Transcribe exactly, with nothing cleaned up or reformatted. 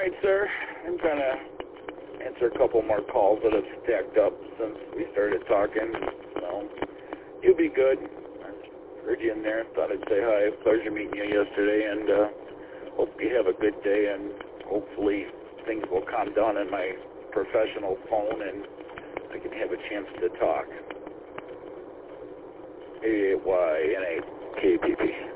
right, sir. I'm trying to answer a couple more calls that have stacked up since we started talking. So, you'll be good. I heard you in there. Thought I'd say hi. Pleasure meeting you yesterday, and uh, hope you have a good day, and hopefully things will calm down on my professional phone, and I can have a chance to talk. A Y N A K P P.